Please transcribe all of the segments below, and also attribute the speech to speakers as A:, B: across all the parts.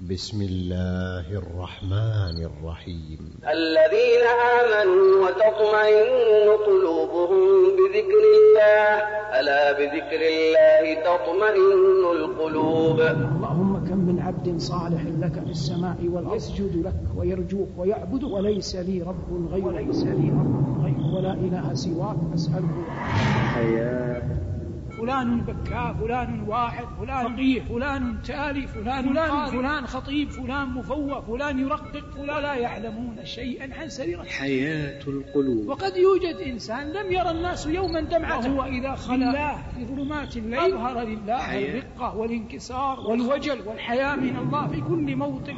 A: بسم الله الرحمن الرحيم.
B: الذين آمنوا وتطمئن قلوبهم بذكر الله، ألا بذكر الله تطمئن القلوب.
C: اللهم كم من عبد صالح لك في السماء والأرض يسجد لك ويرجوك ويعبد وليس لي رب غيرك ولا إله سواك أسأله.
D: حياة
C: فلان بكاء، فلان واحد، فلان فقيه، فلان تالي، فلان خطيب، فلان مفوه، فلان يرقق، فلان لا يعلمون شيئا عن سريرته.
D: حياة القلوب.
C: وقد يوجد إنسان لم يرى الناس يوما دمعته، وهو إذا خلا في ظلمات الليل أظهر لله الرقة والانكسار والوجل والحياة من الله في كل موطن.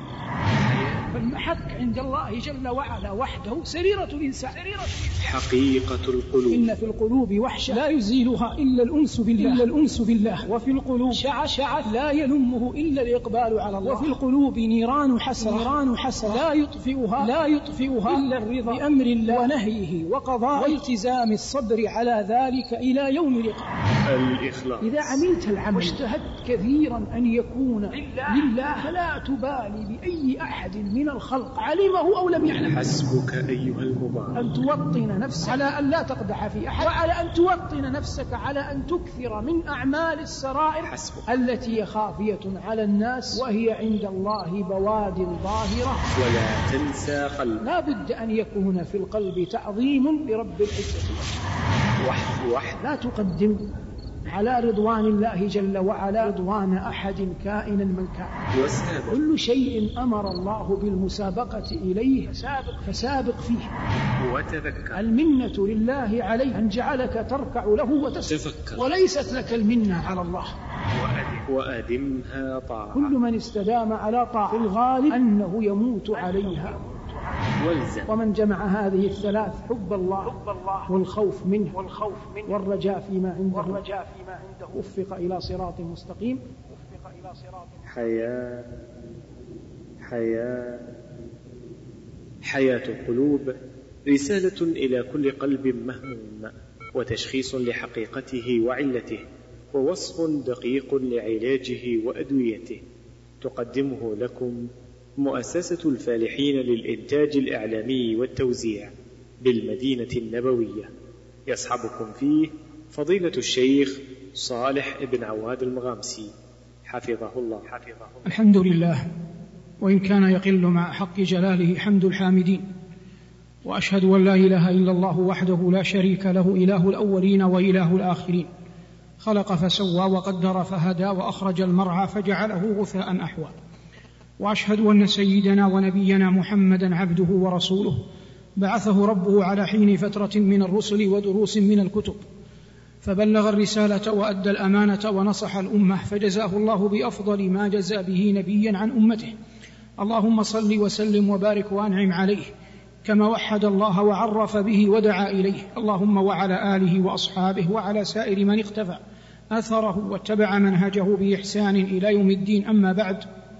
C: فالمحك عند الله جل وعلا وحده سريرة الإنسان.
D: حقيقة القلوب.
C: إن في القلوب وحشة لا يزيلها إلا الأنس بالله. وفي القلوب شعث لا يلمه إلا الإقبال على الله. وفي القلوب نيران حسرة لا يطفئها إلا الرضا بأمر الله ونهيه وقضاء والتزام الصبر على ذلك إلى يوم لقاء.
D: الإخلاص.
C: إذا عملت العمل واجتهدت كثيرا أن يكون لله فلا تبالي بأي أحد من الخلق علمه أو لم يعلم.
D: حسبك أيها المبارك
C: أن توطن نفسك على أن لا تقدح في أحد، وعلى أن توطن نفسك على أن تكثر من أعمال السرائر التي خافية على الناس وهي عند الله بوادر ظاهرة.
D: ولا تنسى قلبك.
C: لا بد أن يكون في القلب تعظيم لرب العزة
D: وحد.
C: لا تقدم على رضوان الله جل وعلا رضوان أحد كائنا من كان.
D: وسابق.
C: كل شيء أمر الله بالمسابقة إليه فسابق فيه.
D: وتذكر.
C: المنة لله عليه أن جعلك تركع له وتفكر، وليست لك المنة على الله.
D: وأدمها طاعة.
C: كل من استدام على طاعة الغالب أنه يموت عليها.
D: والزم.
C: ومن جمع هذه الثلاث حب الله والخوف منه والرجاء فيما عنده وفق إلى صراط مستقيم.
D: حياة القلوب رسالة إلى كل قلب مهموم، وتشخيص لحقيقته وعلته، ووصف دقيق لعلاجه وأدويته. تقدمه لكم مؤسسة الفالحين للإنتاج الإعلامي والتوزيع بالمدينة النبوية. يصحبكم فيه فضيلة الشيخ صالح بن عواد المغامسي حفظه الله.
C: الحمد لله، وإن كان يقل مع حق جلاله حمد الحامدين، وأشهد أن لا إله إلا الله وحده لا شريك له، إله الأولين وإله الآخرين. خلق فسوى وقدر فهدى وأخرج المرعى فجعله غثاء أحوى. وأشهد أن سيدنا ونبينا محمدا عبده ورسوله، بعثه ربه على حين فترة من الرسل ودروس من الكتب، فبلغ الرسالة وأدى الأمانة ونصح الأمة، فجزاه الله بأفضل ما جزى به نبيا عن أمته. اللهم صل وسلم وبارك وأنعم عليه كما وحد الله وعرف به ودعا إليه. اللهم وعلى آله وأصحابه وعلى سائر من اقتفى أثره واتبع منهجه بإحسان إلى يوم الدين. أما بعد،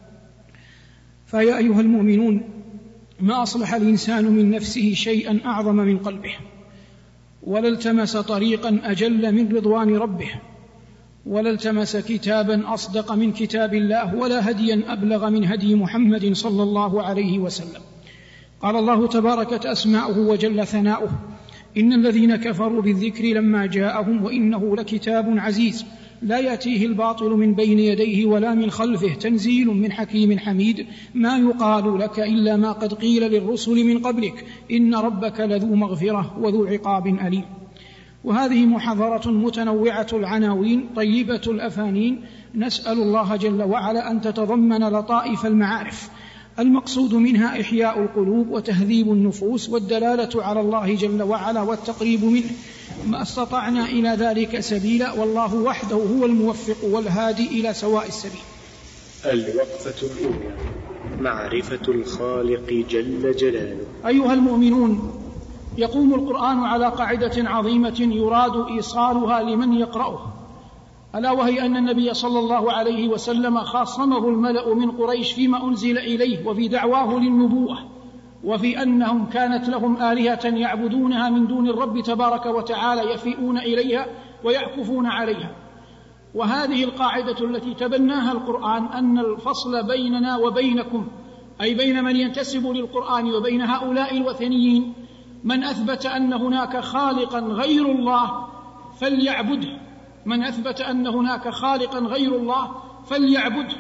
C: فيا أيها المؤمنون، ما أصلح الإنسان من نفسه شيئا أعظم من قلبه، ولا التمس طريقا أجل من رضوان ربه، ولا التمس كتابا أصدق من كتاب الله، ولا هديا أبلغ من هدي محمد صلى الله عليه وسلم. قال الله تباركت أسماؤه وجل ثناؤه: إن الذين كفروا بالذكر لما جاءهم وإنه لكتاب عزيز لا يأتيه الباطل من بين يديه ولا من خلفه تنزيل من حكيم حميد. ما يقال لك إلا ما قد قيل للرسل من قبلك إن ربك لذو مغفرة وذو عقاب أليم. وهذه محاضرة متنوعة العناوين طيبة الأفانين، نسأل الله جل وعلا أن تتضمن لطائف المعارف، المقصود منها إحياء القلوب وتهذيب النفوس والدلالة على الله جل وعلا والتقريب منه، ما استطعنا إلى ذلك سبيلا، والله وحده هو الموفق والهادي إلى سواء السبيل.
D: الوقفة الأولى: معرفة الخالق جل جلاله.
C: أيها المؤمنون، يقوم القرآن على قاعدة عظيمة يراد إيصالها لمن يقرأه، ألا وهي أن النبي صلى الله عليه وسلم خاصمه الملأ من قريش فيما أنزل إليه وفي دعواه للنبوة، وفي أنهم كانت لهم آلهة يعبدونها من دون الرب تبارك وتعالى، يفيئون إليها ويعكفون عليها. وهذه القاعدة التي تبناها القرآن أن الفصل بيننا وبينكم، أي بين من ينتسب للقرآن وبين هؤلاء الوثنيين، من أثبت أن هناك خالقا غير الله فليعبده، من أثبت أن هناك خالقا غير الله فليعبده.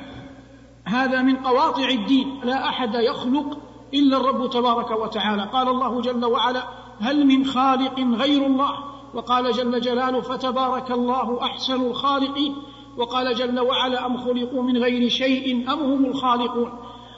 C: هذا من قواطع الدين، لا أحد يخلق إلا الرب تبارك وتعالى. قال الله جل وعلا: هل من خالق غير الله؟ وقال جل جلاله: فتبارك الله أحسن الخالقين. وقال جل وعلا: أم خلقوا من غير شيء أم هم الخالقون.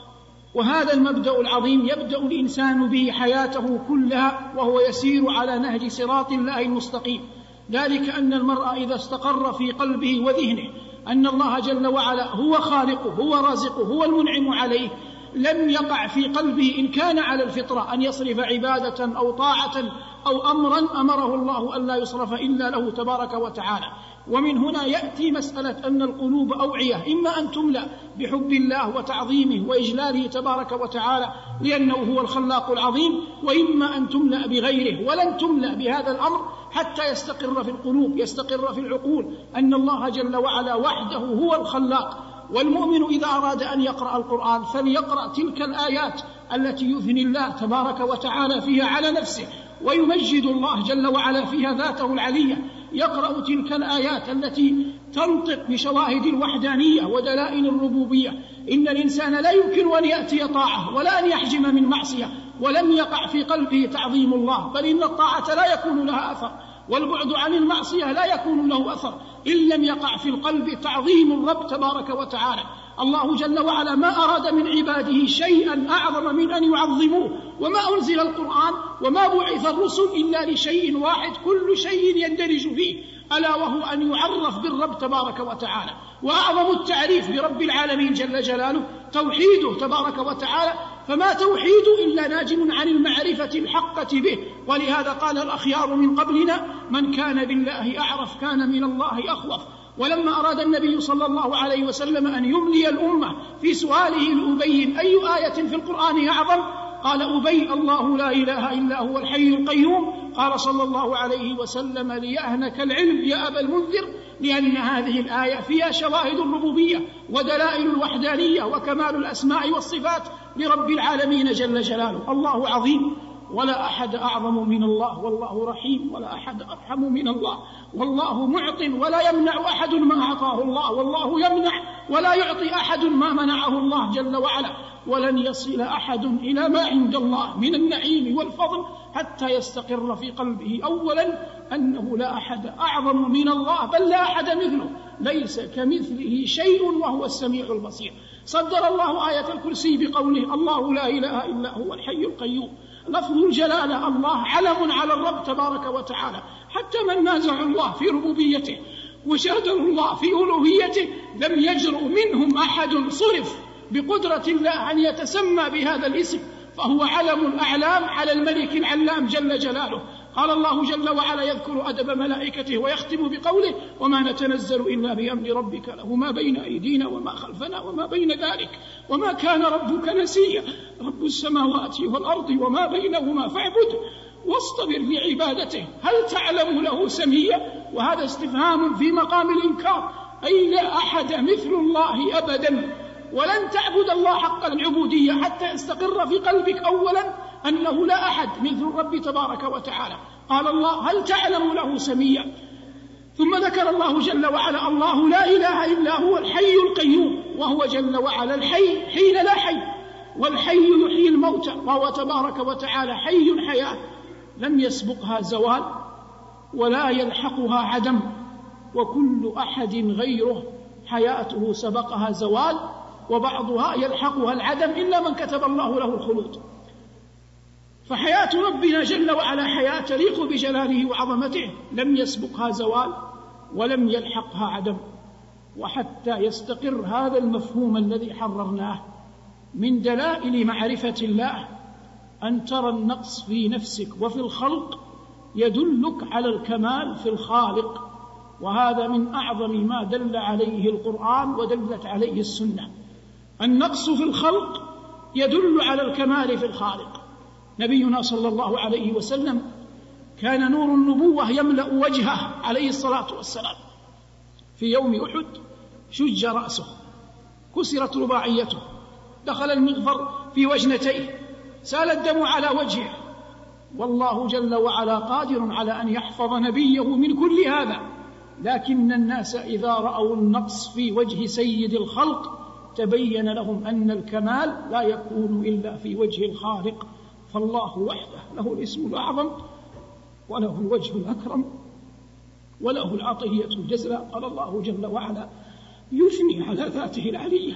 C: وهذا المبدأ العظيم يبدأ الإنسان به حياته كلها وهو يسير على نهج صراط الله المستقيم، ذلك أن المرء إذا استقر في قلبه وذهنه أن الله جل وعلا هو خالقه، هو رازقه، هو المنعم عليه، لم يقع في قلبه إن كان على الفطرة أن يصرف عبادة أو طاعة أو أمرا أمره الله أن لا يصرف إلا له تبارك وتعالى. ومن هنا يأتي مسألة أن القلوب أوعية، إما أن تملأ بحب الله وتعظيمه وإجلاله تبارك وتعالى لأنه هو الخلاق العظيم، وإما أن تملأ بغيره، ولن تملأ بهذا الأمر حتى يستقر في القلوب، يستقر في العقول أن الله جل وعلا وحده هو الخلاق. والمؤمن إذا أراد أن يقرأ القرآن فليقرأ تلك الآيات التي يثني الله تبارك وتعالى فيها على نفسه ويمجد الله جل وعلا فيها ذاته العلية، يقرأ تلك الآيات التي تنطق بشواهد الوحدانية ودلائل الربوبية. إن الإنسان لا يمكن أن يأتي طاعة ولا أن يحجم من معصية ولم يقع في قلبه تعظيم الله، بل إن الطاعة لا يكون لها أثر، والبعد عن المعصية لا يكون له أثر إن لم يقع في القلب تعظيم الرب تبارك وتعالى. الله جل وعلا ما أراد من عباده شيئا أعظم من أن يعظموه، وما أنزل القرآن وما بعث الرسل إلا لشيء واحد كل شيء يندرج فيه، ألا وهو أن يعرف بالرب تبارك وتعالى. وأعظم التعريف برب العالمين جل جلاله توحيده تبارك وتعالى، فما توحيد إلا ناجم عن المعرفة الحقة به. ولهذا قال الأخيار من قبلنا: من كان بالله أعرف كان من الله أخوف. ولما أراد النبي صلى الله عليه وسلم أن يملي الأمة في سؤاله لأبي أي آية في القرآن أعظم، قال أبي: الله لا إله إلا هو الحي القيوم. قال صلى الله عليه وسلم: ليهنك العلم يا أبا المنذر، لأن هذه الآية فيها شواهد الربوبية ودلائل الوحدانية وكمال الأسماء والصفات لرب العالمين جل جلاله. الله عظيم ولا أحد أعظم من الله، والله رحيم ولا أحد أرحم من الله، والله معط ولا يمنع أحد ما أعطاه الله، والله يمنع ولا يعطي أحد ما منعه الله جل وعلا. ولن يصل أحد إلى ما عند الله من النعيم والفضل حتى يستقر في قلبه أولا أنه لا أحد أعظم من الله، بل لا أحد مثله، ليس كمثله شيء وهو السميع البصير. صدر الله آية الكرسي بقوله: الله لا إله إلا هو الحي القيوم. لفظ الجلالة الله علم على الرب تبارك وتعالى، حتى من نازعوا الله في ربوبيته وشادروا الله في ألوهيته لم يجرؤ منهم أحد صرف بقدرة الله أن يتسمى بهذا الاسم، فهو علم الأعلام على الملك العلام جل جلاله. قال الله جل وعلا يذكر أدب ملائكته ويختم بقوله: وما نتنزل إلا بأمر ربك له ما بين أيدينا وما خلفنا وما بين ذلك وما كان ربك نسيا، رب السماوات والأرض وما بينهما فاعبده واصطبر لعبادته هل تعلم له سميا. وهذا استفهام في مقام الإنكار، أي لا أحد مثل الله أبدا، ولن تعبد الله حق العبودية حتى يستقر في قلبك أولا أنه لا أحد مثل الرب تبارك وتعالى. قال الله: هل تعلم له سميا. ثم ذكر الله جل وعلا: الله لا إله إلا هو الحي القيوم، وهو جل وعلا الحي حين لا حي، والحي يحيي الموتى، وهو تبارك وتعالى حي حياة لم يسبقها زوال ولا يلحقها عدم، وكل أحد غيره حياته سبقها زوال وبعضها يلحقها العدم إلا من كتب الله له الخلود. فحياة ربنا جل وعلا حياة تليق بجلاله وعظمته لم يسبقها زوال ولم يلحقها عدم. وحتى يستقر هذا المفهوم الذي حررناه من دلائل معرفة الله أن ترى النقص في نفسك وفي الخلق يدلك على الكمال في الخالق، وهذا من أعظم ما دل عليه القرآن ودلت عليه السنة. النقص في الخلق يدل على الكمال في الخالق. نبينا صلى الله عليه وسلم كان نور النبوة يملأ وجهه عليه الصلاة والسلام، في يوم أحد شج رأسه، كسرت رباعيته، دخل المغفر في وجنتيه، سال الدم على وجهه، والله جل وعلا قادر على أن يحفظ نبيه من كل هذا، لكن الناس إذا رأوا النقص في وجه سيد الخلق تبين لهم أن الكمال لا يكون إلا في وجه الخالق، فالله وحده له الاسم الأعظم وله الوجه الأكرم وله العطية الجزلى. قال الله جل وعلا يثني على ذاته العلية.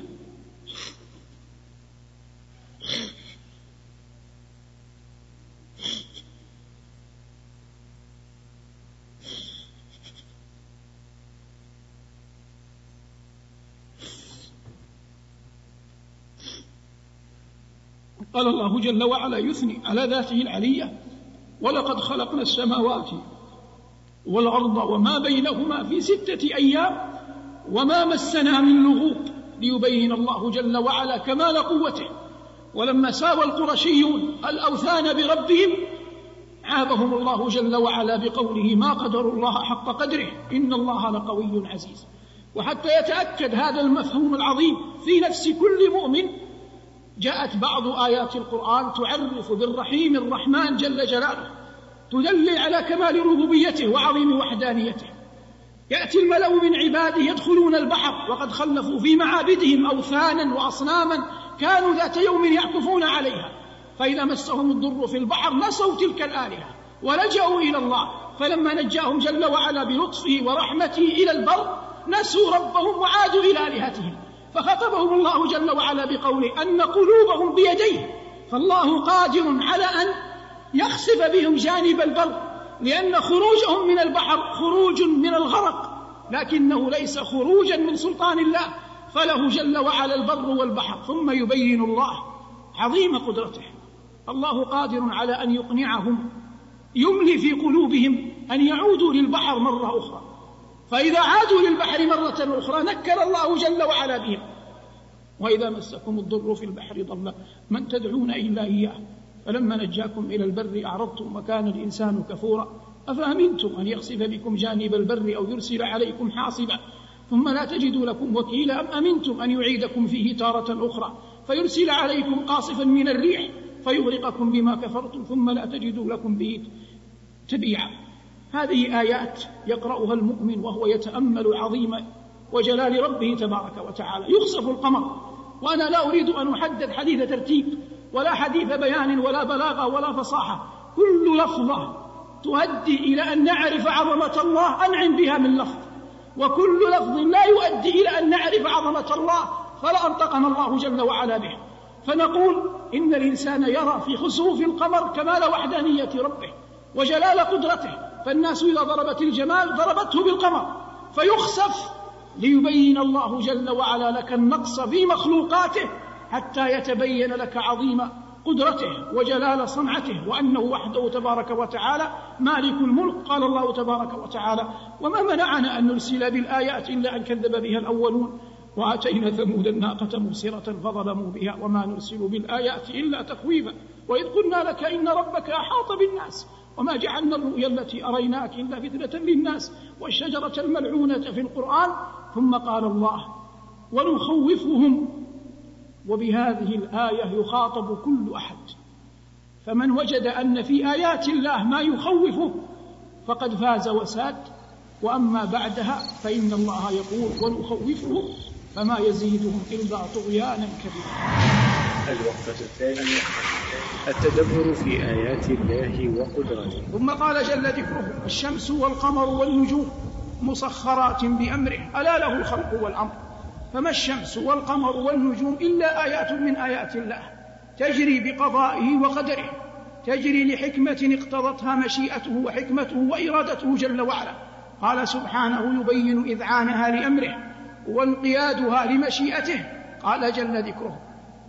C: قال الله جل وعلا يثني على ذاته العلية ولقد خلقنا السماوات والأرض وما بينهما في 6 أيام وما مسنا من لغوب، ليبين الله جل وعلا كمال قوته. ولما ساوى القرشيون الأوثان بربهم عابهم الله جل وعلا بقوله ما قدروا الله حق قدره إن الله لقوي عزيز. وحتى يتأكد هذا المفهوم العظيم في نفس كل مؤمن جاءت بعض آيات القرآن تعرف بالرحيم الرحمن جل جلاله، تدل على كمال ربوبيته وعظيم وحدانيته. يأتي الملأ من عباده يدخلون البحر وقد خلفوا في معابدهم أوثانا وأصناما كانوا ذات يوم يعكفون عليها، فإذا مسهم الضر في البحر نسوا تلك الآلهة ولجأوا إلى الله، فلما نجاهم جل وعلا بلطفه ورحمته إلى البر نسوا ربهم وعادوا إلى آلهتهم، فخطبهم الله جل وعلا بقوله أن قلوبهم بيديه، فالله قادر على أن يخسف بهم جانب البر، لأن خروجهم من البحر خروج من الغرق، لكنه ليس خروجا من سلطان الله، فله جل وعلا البر والبحر. ثم يبين الله عظيم قدرته. الله قادر على أن يقنعهم، يملي في قلوبهم أن يعودوا للبحر مرة أخرى، فإذا عادوا للبحر مرة أخرى نكر الله جل وعلا بهم. وإذا مسكم الضر في البحر ضل من تدعون إلا إياه فلما نجاكم إلى البر أعرضتم وكان الإنسان كفورا أفأمنتم أن يخسف بكم جانب البر أو يرسل عليكم حاصبا ثم لا تجدوا لكم وكيلا أم أمنتم أن يعيدكم فيه تارة أخرى فيرسل عليكم قاصفا من الريح فيغرقكم بما كفرتم ثم لا تجدوا لكم به تبيعا. هذه آيات يقرأها المؤمن وهو يتأمل عظيم وجلال ربه تبارك وتعالى. يخسف القمر، وأنا لا أريد أن أحدد حديث ترتيب ولا حديث بيان ولا بلاغة ولا فصاحة، كل لفظة تؤدي إلى أن نعرف عظمة الله أنعم بها من لفظ، وكل لفظ لا يؤدي إلى أن نعرف عظمة الله فلا أنطقنا الله جل وعلا به. فنقول إن الإنسان يرى في خسوف القمر كمال وحدانية ربه وجلال قدرته، فالناس إذا ضربت الجمال ضربته بالقمر فيخسف ليبين الله جل وعلا لك النقص في مخلوقاته حتى يتبين لك عظيم قدرته وجلال صنعته وأنه وحده تبارك وتعالى مالك الملك. قال الله تبارك وتعالى وما منعنا أن نرسل بالآيات إلا أن كذب بها الأولون وآتينا ثمود الناقة مبصرة فظلموا بها وما نرسل بالآيات إلا تخويفا وإذ قلنا لك إن ربك أحاط بالناس وما جعلنا الرؤيا التي أريناك إلا فتنة للناس والشجرة الملعونة في القرآن. ثم قال الله ونخوفهم، وبهذه الآية يخاطب كل أحد، فمن وجد أن في آيات الله ما يخوفه فقد فاز وساد، وأما بعدها فإن الله يقول ونخوفهم فما يزيدهم إلا طغيانا كبيرا.
D: الوقفة الثانية التدبر في آيات الله وقدرته.
C: ثم قال جل ذكره الشمس والقمر والنجوم مسخرات بأمره ألا له الخلق والأمر. فما الشمس والقمر والنجوم إلا آيات من آيات الله تجري بقضائه وقدره، تجري لحكمة اقتضتها مشيئته وحكمته وإرادته جل وعلا. قال سبحانه يبين إذعانها لأمره وانقيادها لمشيئته. قال جل ذكره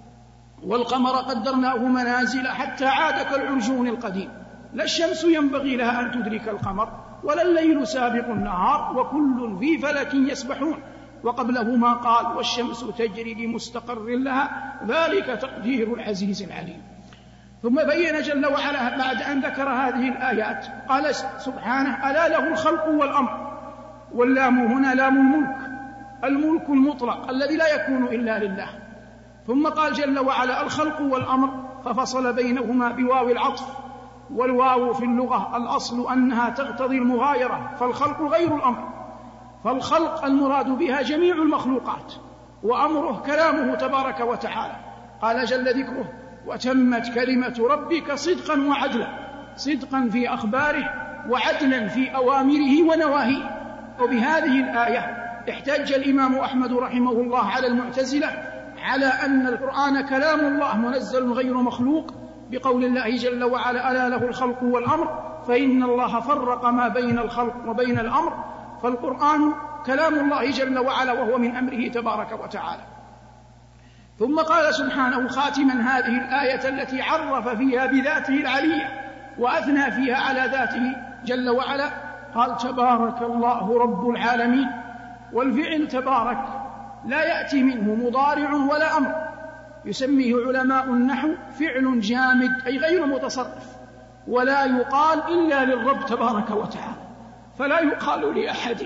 C: والقمر قدرناه منازل حتى عاد كالعرجون القديم لا الشمس ينبغي لها أن تدرك القمر ولا الليل سابق النهار وكل في فلك يسبحون. وقبله ما قال والشمس تجري لمستقر لها ذلك تقدير العزيز العليم. ثم بين جل وعلا بعد أن ذكر هذه الآيات قال سبحانه ألا له الخلق والأمر. واللام هنا لام الملك المطلق الذي لا يكون إلا لله. ثم قال جل وعلا الخلق والأمر، ففصل بينهما بواو العطف، والواو في اللغة الأصل أنها تقتضي المغايرة، فالخلق غير الأمر، فالخلق المراد بها جميع المخلوقات، وأمره كلامه تبارك وتعالى. قال جل ذكره وتمت كلمة ربك صدقا وعدلا، صدقا في أخباره وعدلا في أوامره ونواهيه. وبهذه الآية احتج الإمام أحمد رحمه الله على المعتزلة على أن القرآن كلام الله منزل غير مخلوق، بقول الله جل وعلا ألا له الخلق والأمر، فإن الله فرق ما بين الخلق وبين الأمر، فالقرآن كلام الله جل وعلا وهو من أمره تبارك وتعالى. ثم قال سبحانه خاتما هذه الآية التي عرف فيها بذاته العلية وأثنى فيها على ذاته جل وعلا، قال تبارك الله رب العالمين. والفعل تبارك لا يأتي منه مضارع ولا أمر، يسميه علماء النحو فعل جامد أي غير متصرف، ولا يقال إلا للرب تبارك وتعالى، فلا يقال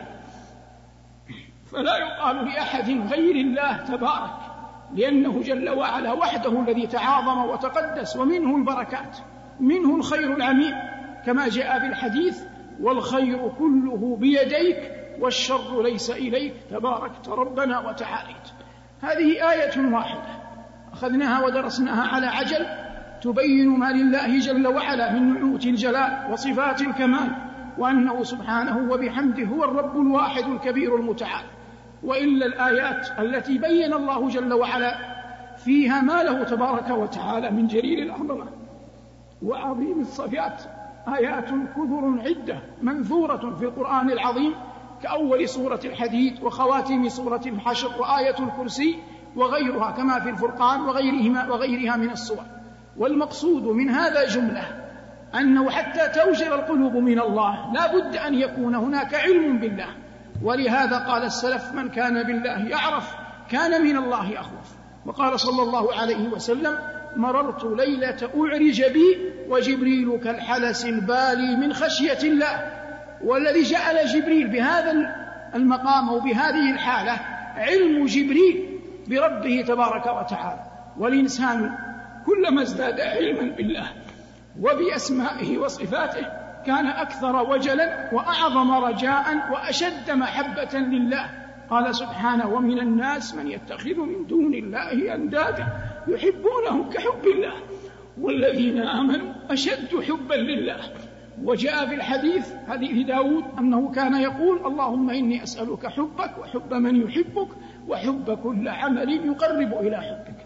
C: لأحد غير الله تبارك، لأنه جل وعلا وحده الذي تعاظم وتقدس، ومنه البركات، منه الخير العميم، كما جاء في الحديث والخير كله بيديك والشر ليس إليك تباركت ربنا وتعاليت. هذه آية واحدة أخذناها ودرسناها على عجل تبين ما لله جل وعلا من نعوت الجلال وصفات الكمال، وأنه سبحانه وبحمده هو الرب الواحد الكبير المتعال. وإلا الآيات التي بين الله جل وعلا فيها ما له تبارك وتعالى من جليل العظمة وعظيم الصفات آيات كثر عدة منثورة في القرآن العظيم، كأول سورة الحديد وخواتم سورة الحشر وآية الكرسي وغيرها، كما في الفرقان وغيرها من السور. والمقصود من هذا جملة أنه حتى توجل القلوب من الله لا بد أن يكون هناك علم بالله، ولهذا قال السلف من كان بالله يعرف كان من الله أخوف. وقال صلى الله عليه وسلم مررت ليلة أعرج بي وجبريل كالحلس البالي من خشية الله. والذي جعل جبريل بهذا المقام وبهذه الحالة علم جبريل بربه تبارك وتعالى. والإنسان كلما ازداد علما بالله وبأسمائه وصفاته كان أكثر وجلا وأعظم رجاء وأشد محبة لله. قال سبحانه ومن الناس من يتخذ من دون الله أندادا يحبونهم كحب الله والذين آمنوا أشد حبا لله. وجاء في الحديث حديث داود أنه كان يقول اللهم إني أسألك حبك وحب من يحبك وحب كل عمل يقرب إلى حبك.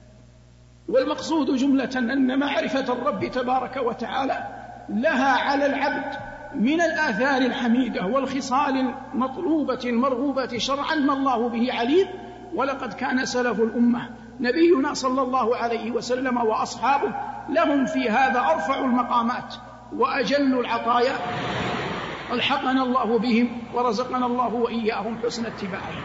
C: والمقصود جملة أن معرفة الرب تبارك وتعالى لها على العبد من الآثار الحميدة والخصال المطلوبة المرغوبة شرعا ما الله به عليم. ولقد كان سلف الأمة نبينا صلى الله عليه وسلم وأصحابه لهم في هذا أرفع المقامات وأجل العطايا، ألحقنا الله بهم ورزقنا الله وإياهم حسن اتباعهم.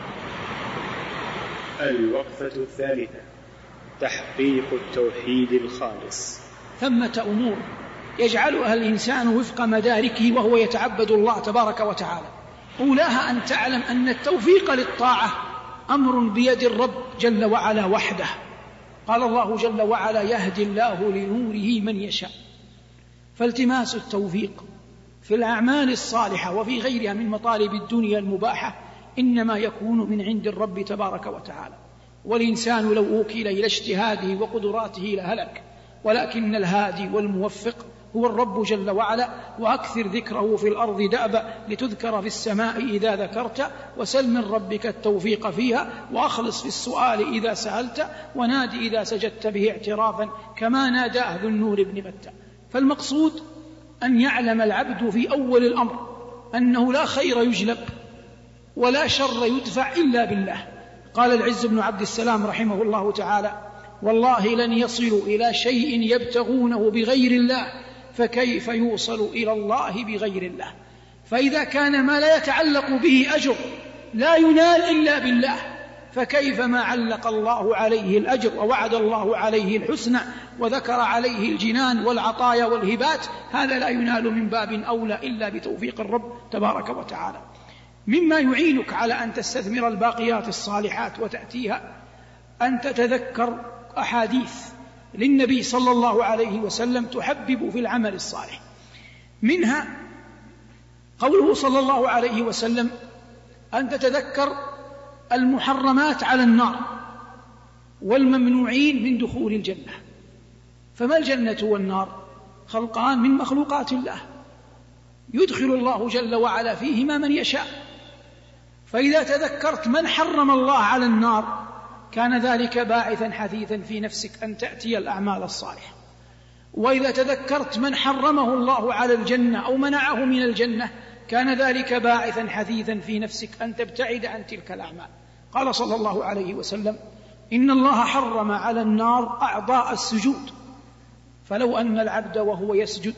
D: الوقفة الثالثة تحقيق التوحيد الخالص.
C: ثمة أمور يجعلها الإنسان وفق مداركه وهو يتعبد الله تبارك وتعالى. أولاها أن تعلم أن التوفيق للطاعة أمر بيد الرب جل وعلا وحده. قال الله جل وعلا يهدي الله لنوره من يشاء. فالتماس التوفيق في الأعمال الصالحة وفي غيرها من مطالب الدنيا المباحة إنما يكون من عند الرب تبارك وتعالى. والإنسان لو أوكل إلى اجتهاده وقدراته لهلك، ولكن الهادي والموفق هو الرب جل وعلا. وأكثر ذكره في الأرض دأبا لتذكر في السماء إذا ذكرت، وسل من ربك التوفيق فيها، وأخلص في السؤال إذا سألت، ونادي إذا سجدت به اعترافا كما ناداه ذو النور بن متى. فالمقصود أن يعلم العبد في أول الأمر أنه لا خير يجلب ولا شر يدفع إلا بالله. قال العز بن عبد السلام رحمه الله تعالى والله لن يصلوا إلى شيء يبتغونه بغير الله فكيف يوصل إلى الله بغير الله. فإذا كان ما لا يتعلق به أجر لا ينال إلا بالله، فكيف ما علق الله عليه الأجر ووعد الله عليه الحسنى وذكر عليه الجنان والعطايا والهبات، هذا لا ينال من باب أولى إلا بتوفيق الرب تبارك وتعالى. مما يعينك على أن تستثمر الباقيات الصالحات وتأتيها أن تتذكر أحاديث للنبي صلى الله عليه وسلم تحبب في العمل الصالح. منها قوله صلى الله عليه وسلم أن تتذكر المحرمات على النار والممنوعين من دخول الجنة. فما الجنة والنار؟ خلقان من مخلوقات الله يدخل الله جل وعلا فيهما من يشاء. فإذا تذكرت من حرم الله على النار كان ذلك باعثا حثيثا في نفسك أن تأتي الأعمال الصالحة. وإذا تذكرت من حرمه الله على الجنة أو منعه من الجنة كان ذلك باعثا حثيثا في نفسك أن تبتعد عن تلك الأعمال. قال صلى الله عليه وسلم إن الله حرم على النار أعضاء السجود، فلو أن العبد وهو يسجد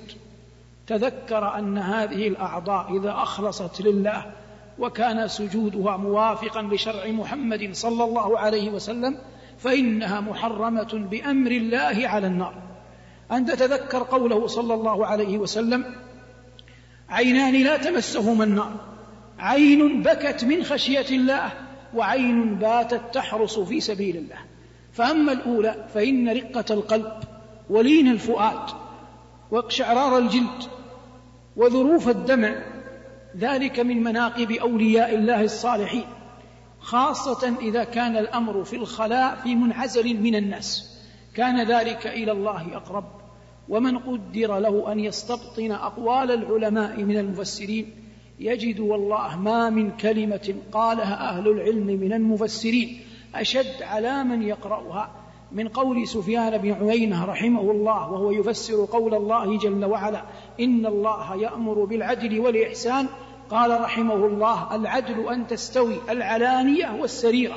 C: تذكر أن هذه الأعضاء إذا أخلصت لله وكان سجودها موافقا لشرع محمد صلى الله عليه وسلم فإنها محرمة بأمر الله على النار. أن تتذكر قوله صلى الله عليه وسلم عينان لا تمسهما النار، عين بكت من خشية الله وعين باتت تحرس في سبيل الله. فأما الأولى فإن رقة القلب ولين الفؤاد واقشعرار الجلد وذروف الدمع ذلك من مناقب أولياء الله الصالحين، خاصة إذا كان الأمر في الخلاء في منعزل من الناس كان ذلك إلى الله أقرب. ومن قدر له أن يستبطن أقوال العلماء من المفسرين يجد والله ما من كلمة قالها أهل العلم من المفسرين أشد على من يقرأها من قول سفيان بن عيينة رحمه الله وهو يفسر قول الله جل وعلا إن الله يأمر بالعدل والإحسان. قال رحمه الله العدل أن تستوي العلانية والسريرة،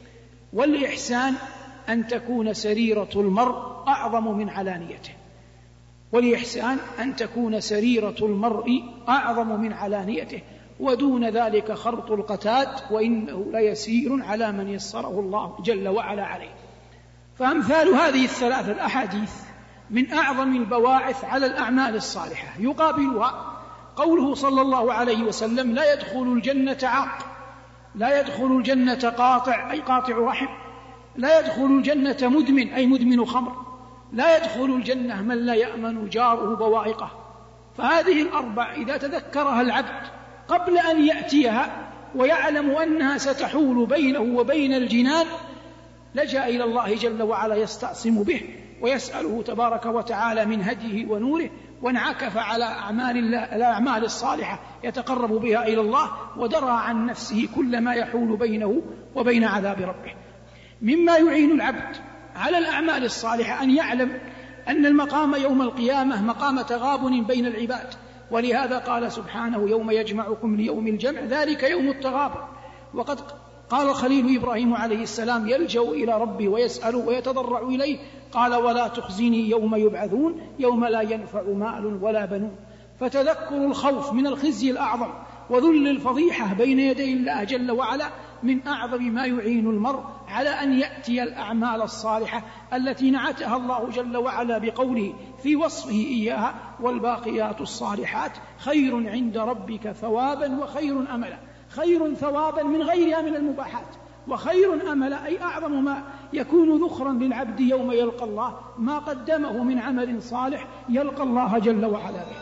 C: والإحسان أن تكون سريرة المرء أعظم من علانيته، والإحسان أن تكون سريرة المرء أعظم من علانيته، ودون ذلك خرط القتاد وإنه ليسير على من يسره الله جل وعلا عليه. فأمثال هذه الثلاثة الأحاديث من أعظم البواعث على الأعمال الصالحة. يقابلها قوله صلى الله عليه وسلم لا يدخل الجنة عاق، لا يدخل الجنة قاطع أي قاطع رحم، لا يدخل الجنة مدمن أي مدمن خمر، لا يدخل الجنة من لا يأمن جاره بوائقه. فهذه الأربع إذا تذكرها العبد قبل أن يأتيها ويعلم أنها ستحول بينه وبين الجنان لجأ إلى الله جل وعلا يستعصم به ويسأله تبارك وتعالى من هديه ونوره، وانعكف على الأعمال الصالحة يتقرب بها إلى الله ودرى عن نفسه كل ما يحول بينه وبين عذاب ربه. مما يعين العبد على الأعمال الصالحة أن يعلم أن المقام يوم القيامة مقام تغابن بين العباد، ولهذا قال سبحانه يوم يجمعكم ليوم الجمع ذلك يوم التغابن. وقد قال الخليل إبراهيم عليه السلام يلجأ إلى ربه ويسأل ويتضرع إليه قال ولا تخزني يوم يبعثون يوم لا ينفع مال ولا بنون. فتذكر الخوف من الخزي الأعظم وذل الفضيحة بين يدي الله جل وعلا من أعظم ما يعين المرء على أن يأتي الأعمال الصالحة التي نعتها الله جل وعلا بقوله في وصفه إياها والباقيات الصالحات خير عند ربك ثوابا وخير أملا. خير ثوابا من غيرها من المباحات، وخير أملا أي أعظم ما يكون ذخرا للعبد يوم يلقى الله ما قدمه من عمل صالح يلقى الله جل وعلا به.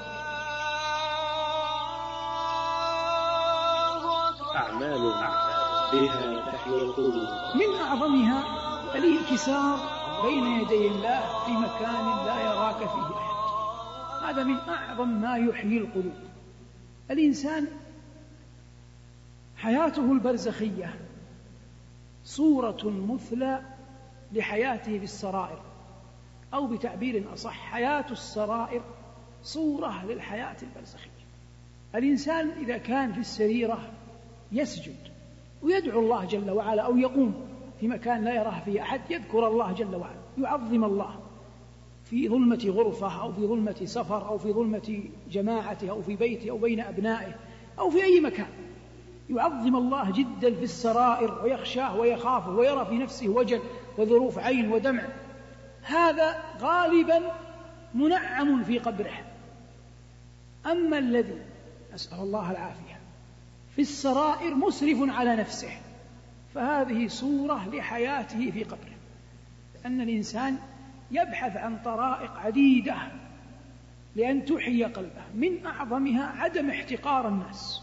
D: أعمال بها تحيا القلوب.
C: من أعظمها الانكسار بين يدي الله في مكان لا يراك فيه أحد، هذا من أعظم ما يحيي القلوب. الإنسان حياته البرزخية صورة مثلى لحياته بالسرائر، أو بتعبير أصح حياة السرائر صورة للحياة البرزخية. الإنسان إذا كان في السريرة يسجد ويدعو الله جل وعلا أو يقوم في مكان لا يراه فيه أحد يذكر الله جل وعلا يعظم الله في ظلمة غرفة أو في ظلمة سفر أو في ظلمة جماعته أو في بيته أو بين أبنائه أو في أي مكان يعظم الله جدا في السرائر ويخشاه ويخافه ويرى في نفسه وجل وظروف عين ودمع. هذا غالبا منعم في قبره. أما الذي نسأل الله العافية في السرائر مسرف على نفسه، فهذه صورة لحياته في قبره، أن الإنسان يبحث عن طرائق عديدة لأن تحيي قلبه، من أعظمها عدم احتقار الناس،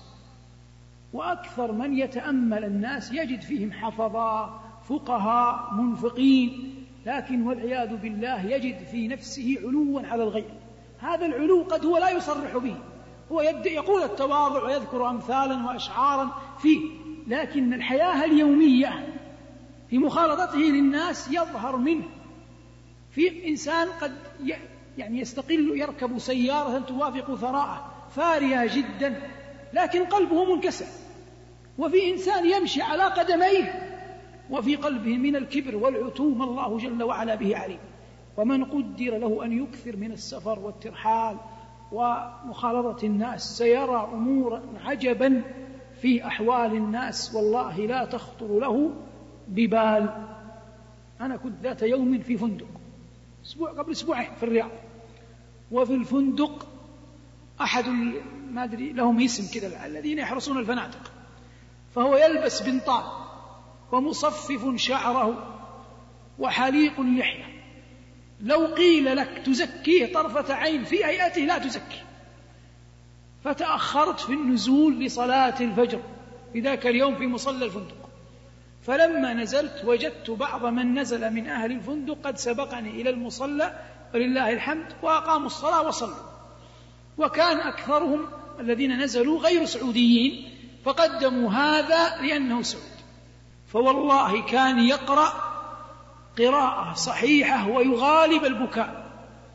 C: وأكثر من يتأمل الناس يجد فيهم حفظاء فقهاء منفقين، لكن والعياذ بالله يجد في نفسه علوا على الغير. هذا العلو قد هو لا يصرح به، هو يقول التواضع ويذكر أمثالا وأشعارا فيه، لكن الحياة اليومية في مخالطته للناس يظهر منه. في إنسان قد يستقل يركب سيارة توافق ثراءه فارهة جدا لكن قلبه منكسر، وفي إنسان يمشي على قدميه وفي قلبه من الكبر والعتو ما الله جل وعلا به عليم. ومن قدر له أن يكثر من السفر والترحال ومخالطة الناس سيرى أمورا عجبا في أحوال الناس والله لا تخطر له ببال. أنا كنت ذات يوم في فندق قبل أسبوعين في الرياض، وفي الفندق أحد ما أدري لهم اسم كذا الذين يحرسون الفنادق، فهو يلبس بنطال ومصفف شعره وحليق اللحية، لو قيل لك تزكيه طرفة عين في هيئته لا تزكي. فتأخرت في النزول لصلاة الفجر في ذاك اليوم في مصلى الفندق، فلما نزلت وجدت بعض من نزل من أهل الفندق قد سبقني إلى المصلى ولله الحمد وأقاموا الصلاة وصلوا، وكان أكثرهم الذين نزلوا غير سعوديين فقدموا هذا لأنه سعودي، فوالله كان يقرأ قراءة صحيحة ويغالب البكاء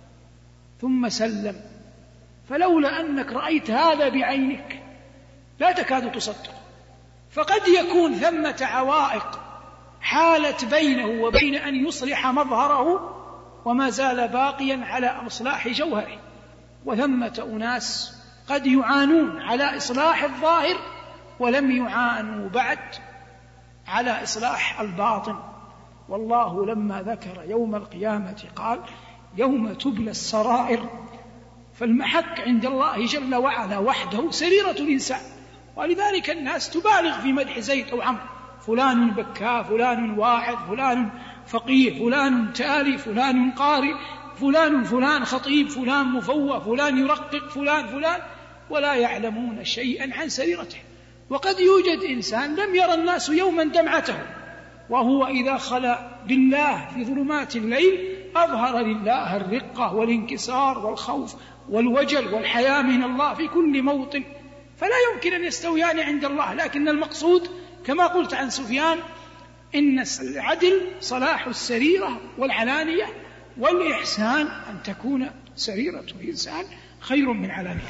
C: ثم سلم. فلولا أنك رأيت هذا بعينك لا تكاد تصدق، فقد يكون ثمة عوائق حالت بينه وبين أن يصلح مظهره وما زال باقيا على إصلاح جوهره، وثمة أناس قد يعانون على إصلاح الظاهر ولم يعانوا بعد على إصلاح الباطن. والله لما ذكر يوم القيامة قال يوم تبلى السرائر، فالمحك عند الله جل وعلا وحده سريرة الإنسان، ولذلك الناس تبالغ في مدح زيد أو عمرو، فلان بكاء، فلان واعظ، فلان فقيه، فلان تالي، فلان قارئ، فلان خطيب، فلان مفوه، فلان يرقق، فلان، ولا يعلمون شيئا عن سريرته. وقد يوجد إنسان لم يرى الناس يوما دمعته، وهو إذا خلا بالله في ظلمات الليل أظهر لله الرقة والانكسار والخوف والوجل والحياة من الله في كل موطن، فلا يمكن أن يستويان عند الله. لكن المقصود كما قلت عن سفيان إن العدل صلاح السريرة والعلانية، والإحسان أن تكون سريرة الإنسان خير من علانية.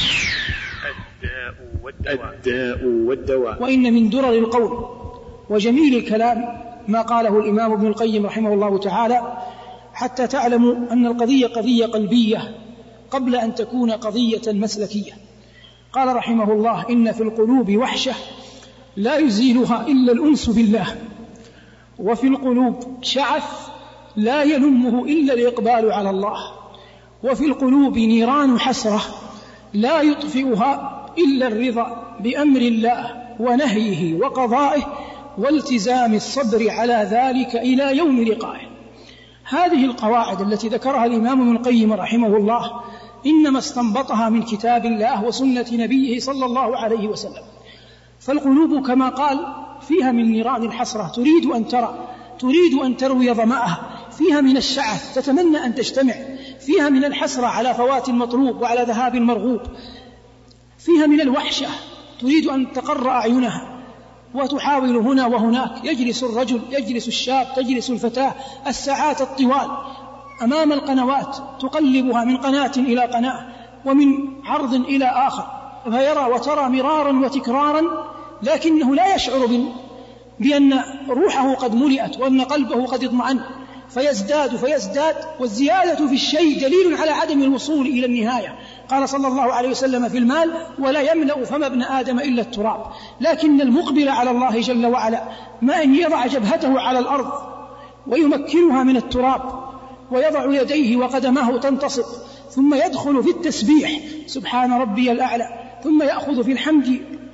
D: الداء والدواء.
C: وإن من درر القول وجميل الكلام ما قاله الإمام ابن القيم رحمه الله تعالى، حتى تعلموا أن القضية قضية قلبية قبل أن تكون قضية مسلكية. قال رحمه الله إن في القلوب وحشة لا يزيلها إلا الأنس بالله، وفي القلوب شعث لا يلمه إلا الإقبال على الله، وفي القلوب نيران حسرة لا يطفئها إلا الرضا بأمر الله ونهيه وقضائه والتزام الصبر على ذلك إلى يوم لقائه. هذه القواعد التي ذكرها الإمام ابن القيم رحمه الله إنما استنبطها من كتاب الله وسنة نبيه صلى الله عليه وسلم. فالقلوب كما قال فيها من نيران الحسرة، تريد أن ترى، تريد أن تروي ظمأها، فيها من الشعث تتمنى أن تجتمع، فيها من الحسرة على فوات المطلوب وعلى ذهاب المرغوب، فيها من الوحشة تريد أن تقر أعينها وتحاول هنا وهناك. يجلس الرجل، يجلس الشاب، تجلس الفتاة الساعات الطوال أمام القنوات تقلبها من قناة إلى قناة ومن عرض إلى آخر، فيرى وترى مرارا وتكرارا، لكنه لا يشعر بأن روحه قد ملئت وأن قلبه قد اطمأن، فيزداد، والزيادة في الشيء دليل على عدم الوصول إلى النهاية. قال صلى الله عليه وسلم في المال ولا يملأ فم ابن آدم إلا التراب. لكن المقبل على الله جل وعلا ما أن يضع جبهته على الأرض ويمكنها من التراب ويضع يديه وقدماه تنتصب، ثم يدخل في التسبيح سبحان ربي الأعلى، ثم يأخذ في الحمد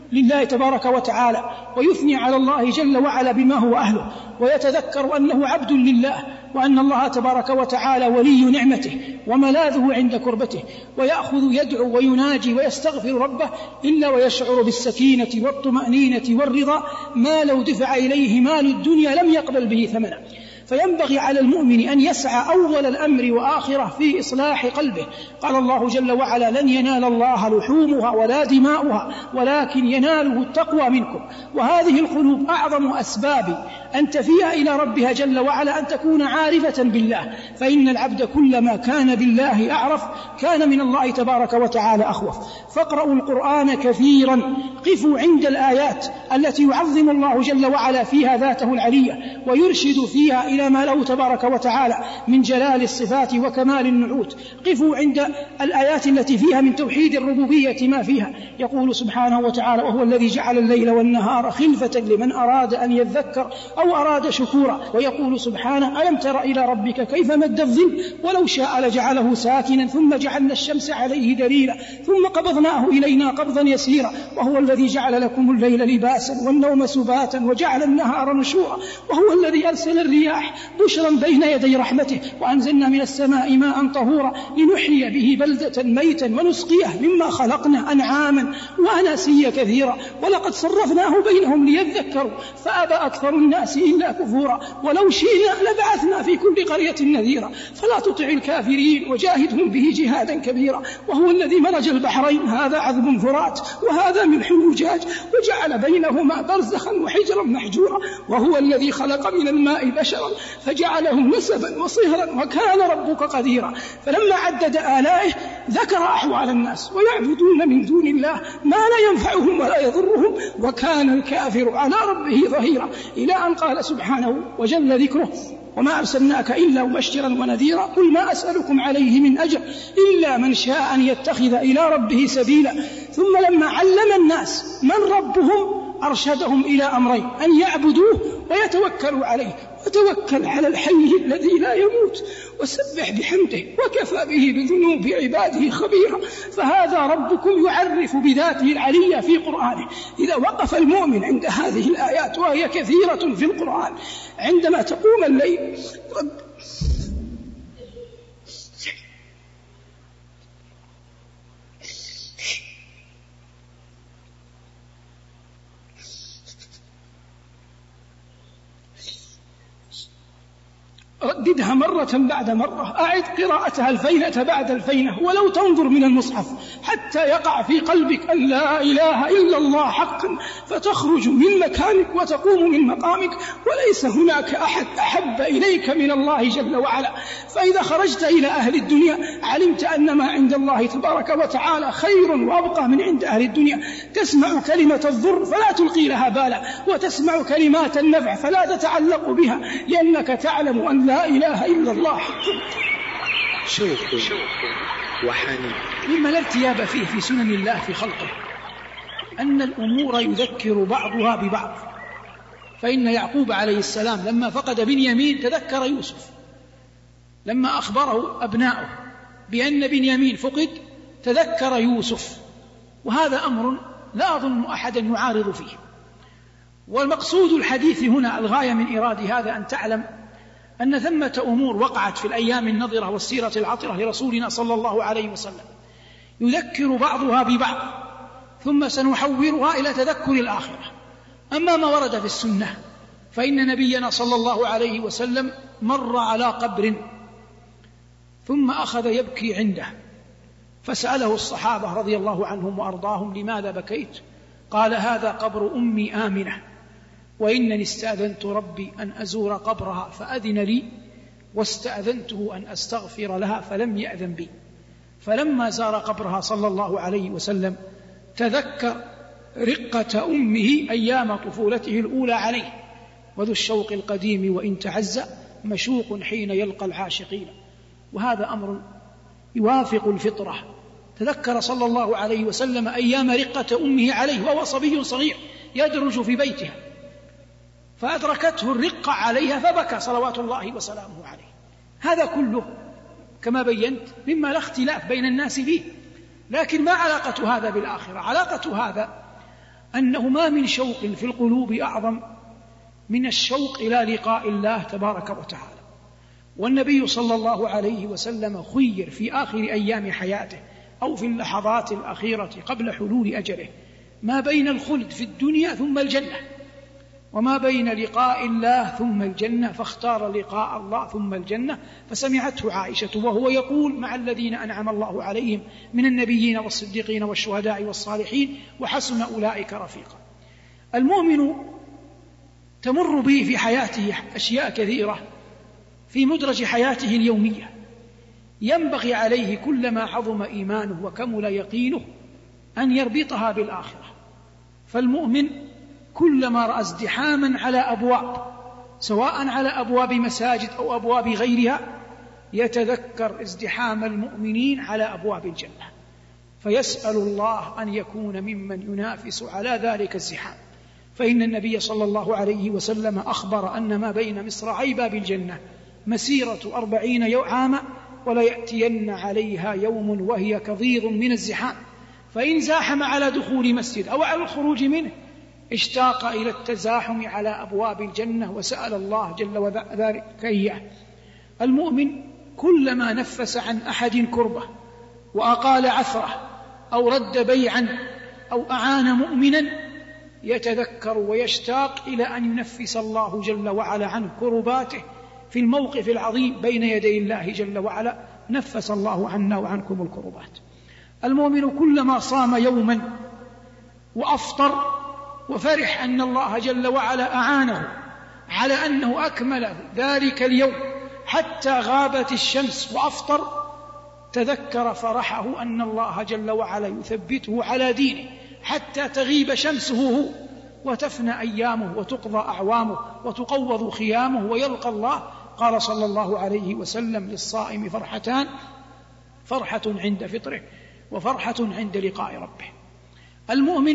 C: لله تبارك وتعالى ويثني على الله جل وعلا بما هو أهله، ويتذكر أنه عبد لله، وأن الله تبارك وتعالى ولي نعمته وملاذه عند كربته، ويأخذ يدعو ويناجي ويستغفر ربه إلا ويشعر بالسكينة والطمأنينة والرضا ما لو دفع إليه مال الدنيا لم يقبل به ثمنا. فينبغي على المؤمن أن يسعى أول الأمر وآخره في إصلاح قلبه. قال الله جل وعلا: لن ينال الله لحومها ولا دماؤها ولكن يناله التقوى منكم. وهذه القلوب أعظم أسباب أن تفيء إلى ربها جل وعلا أن تكون عارفة بالله، فإن العبد كلما كان بالله أعرف كان من الله تبارك وتعالى أخوف. فاقرأوا القرآن كثيرا، قفوا عند الآيات التي يعظم الله جل وعلا فيها ذاته العلية ويرشد فيها إلى ما له تبارك وتعالى من جلال الصفات وكمال النعوت. قفوا عند الآيات التي فيها من توحيد الربوبية ما فيها. يقول سبحانه وتعالى: وهو الذي جعل الليل والنهار خلفة لمن أراد أن يذكر أو أراد شكورا. ويقول سبحانه: ألم تر إلى ربك كيف مد الظل ولو شاء لجعله ساكنا ثم جعلنا الشمس عليه دليلا ثم قبضناه إلينا قبضا يسيرا. وهو الذي جعل لكم الليل لباسا والنوم سباتا وجعل النهار نشورا. وهو الذي أرسل الرياح بشرا بين يدي رحمته وأنزلنا من السماء ماء طهورا لنحيي به بلدة ميتا ونسقيه مما خلقنا أنعاما وأناسيا كثيرا. ولقد صرفناه بينهم ليذكروا فأبى أكثر الناس إلا كفورا. ولو شئنا لبعثنا في كل قرية نذيرا فلا تطع الكافرين وجاهدهم به جهادا كبيرا. وهو الذي مرج البحرين هذا عذب فرات وهذا ملح أجاج وجعل بينهما برزخا وحجرا محجورا. وهو الذي خلق من الماء بشرا فجعله نسبا وصهرا وكان ربك قديرا. فلما عدد آلائه ذكر أحوال الناس ويعبدون من دون الله ما لا ينفعهم ولا يضرهم وكان الكافر على ربه ظهيرا، إلى أن قال سبحانه وجل ذكره: وما أرسلناك إلا مبشرا ونذيرا قل ما أسألكم عليه من أجر إلا من شاء أن يتخذ إلى ربه سبيلا. ثم لما علم الناس من ربهم أرشدهم إلى أمرين: أن يعبدوه ويتوكلوا عليه. وتوكل على الحي الذي لا يموت وسبح بحمده وكفى به بذنوب عباده خبيرا. فهذا ربكم يعرف بذاته العلية في قرآنه. إذا وقف المؤمن عند هذه الآيات وهي كثيرة في القرآن عندما تقوم الليل رددها مرة بعد مرة، أعد قراءتها الفينة بعد الفينة، ولو تنظر من المصحف حتى يقع في قلبك أن لا إله إلا الله حقا، فتخرج من مكانك وتقوم من مقامك وليس هناك أحد أحب إليك من الله جل وعلا. فإذا خرجت إلى أهل الدنيا علمت أن ما عند الله تبارك وتعالى خير وأبقى من عند أهل الدنيا. تسمع كلمة الضر فلا تلقي لها بالا، وتسمع كلمات النفع فلا تتعلق بها، لأنك تعلم أن لا إله إلا الله حقا.
D: شوق وحنين
C: مما لا ارتياب فيه في سنن الله في خلقه أن الأمور يذكر بعضها ببعض. فإن يعقوب عليه السلام لما فقد بنيامين تذكر يوسف، لما أخبره أبناؤه بأن بنيامين فقد تذكر يوسف. وهذا أمر لا أظن أحدا يعارض فيه. والمقصود الحديث هنا الغاية من إيراد هذا أن تعلم أن ثمة أمور وقعت في الأيام النضرة والسيرة العطرة لرسولنا صلى الله عليه وسلم يذكر بعضها ببعض، ثم سنحورها إلى تذكر الآخرة. أما ما ورد في السنة فإن نبينا صلى الله عليه وسلم مر على قبر ثم أخذ يبكي عنده، فسأله الصحابة رضي الله عنهم وأرضاهم: لماذا بكيت؟ قال: هذا قبر أمي آمنة، وإنني استأذنت ربي أن أزور قبرها فأذن لي، واستأذنته أن أستغفر لها فلم يأذن بي. فلما زار قبرها صلى الله عليه وسلم تذكر رقة أمه أيام طفولته الأولى عليه، وذو الشوق القديم وإن تعزى مشوق حين يلقى العاشقين. وهذا أمر يوافق الفطرة. تذكر صلى الله عليه وسلم أيام رقة أمه عليه وهو صبي صغير يدرج في بيتها، فأدركته الرقة عليها فبكى صلوات الله وسلامه عليه. هذا كله كما بينت مما لا اختلاف بين الناس فيه. لكن ما علاقة هذا بالآخرة؟ علاقة هذا أنه ما من شوق في القلوب أعظم من الشوق إلى لقاء الله تبارك وتعالى. والنبي صلى الله عليه وسلم خير في آخر أيام حياته أو في اللحظات الأخيرة قبل حلول أجله ما بين الخلد في الدنيا ثم الجنة، وما بين لقاء الله ثم الجنة، فاختار لقاء الله ثم الجنة. فسمعته عائشة وهو يقول: مع الذين أنعم الله عليهم من النبيين والصديقين والشهداء والصالحين وحسن أولئك رفيقا. المؤمن تمر به في حياته أشياء كثيرة في مدرج حياته اليومية، ينبغي عليه كلما عظم إيمانه وكمل يقينه أن يربطها بالآخرة. فالمؤمن كلما رأى ازدحاما على أبواب، سواء على أبواب مساجد أو أبواب غيرها، يتذكر ازدحام المؤمنين على أبواب الجنة، فيسأل الله أن يكون ممن ينافس على ذلك الزحام. فإن النبي صلى الله عليه وسلم أخبر أن ما بين مصراعي باب الجنة مسيرة 40 عاما، ولا يأتين عليها يوم وهي كظيظ من الزحام، فإن زاحم على دخول مسجد أو على الخروج منه اشتاق إلى التزاحم على أبواب الجنة وسأل الله جل وذلك إياه. المؤمن كلما نفس عن أحد كربة وأقال عثرة أو رد بيعا أو أعان مؤمنا يتذكر ويشتاق إلى أن ينفس الله جل وعلا عن كرباته في الموقف العظيم بين يدي الله جل وعلا. نفس الله عنا وعنكم الكربات. المؤمن كلما صام يوما وأفطر وفرح أن الله جل وعلا أعانه على أنه أكمل ذلك اليوم حتى غابت الشمس وأفطر، تذكر فرحه أن الله جل وعلا يثبته على دينه حتى تغيب شمسه هو وتفنى أيامه وتقضى أعوامه وتقوض خيامه ويلقى الله. قال صلى الله عليه وسلم: للصائم فرحتان، فرحة عند فطره وفرحة عند لقاء ربه. المؤمن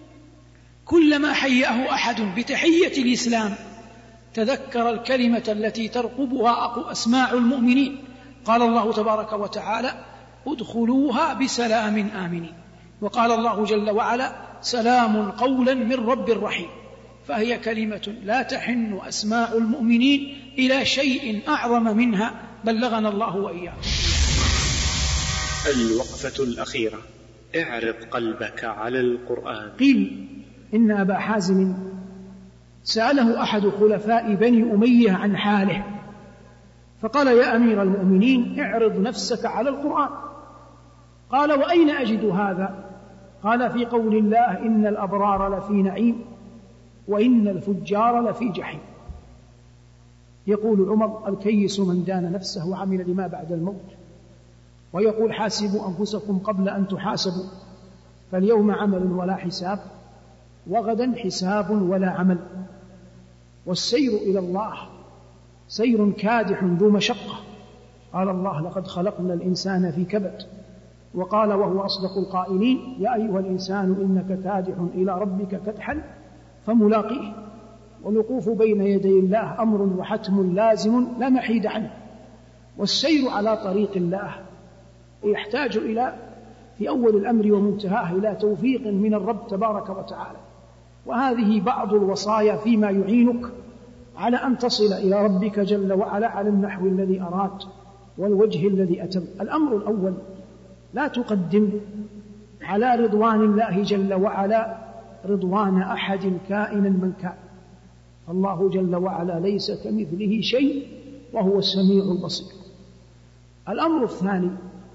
C: كلما حياه أحد بتحية الإسلام تذكر الكلمة التي ترقبها أسماع المؤمنين. قال الله تبارك وتعالى: ادخلوها بسلام آمنين. وقال الله جل وعلا: سلام قولا من رب رحيم. فهي كلمة لا تحن أسماع المؤمنين إلى شيء أعظم منها، بلغنا الله وإياه.
D: الوقفة الأخيرة: اعرض قلبك على القرآن.
C: قيل إن أبا حازم سأله أحد خلفاء بني أمية عن حاله، فقال: يا أمير المؤمنين، اعرض نفسك على القرآن. قال: وأين أجد هذا؟ قال: في قول الله: إن الأبرار لفي نعيم وإن الفجار لفي جحيم. يقول عمر: الكيس من دان نفسه وعمل لما بعد الموت. ويقول: حاسبوا أنفسكم قبل أن تحاسبوا، فاليوم عمل ولا حساب، وغدا حساب ولا عمل. والسير إلى الله سير كادح ذو مشقة. قال الله: لقد خلقنا الإنسان في كبد. وقال وهو أصدق القائلين: يا أيها الإنسان إنك كادح إلى ربك كدحا فملاقيه. والوقوف بين يدي الله أمر وحتم لازم لا محيد عنه. والسير على طريق الله يحتاج إلى في أول الأمر ومنتهاه إلى توفيق من الرب تبارك وتعالى. وهذه بعض الوصايا فيما يعينك على أن تصل إلى ربك جل وعلا على النحو الذي أراد والوجه الذي أتم. الأمر الأول: لا تقدم على رضوان الله جل وعلا رضوان أحد كائنا من كان. الله جل وعلا ليس كمثله شيء وهو السميع البصير. الأمر الثاني: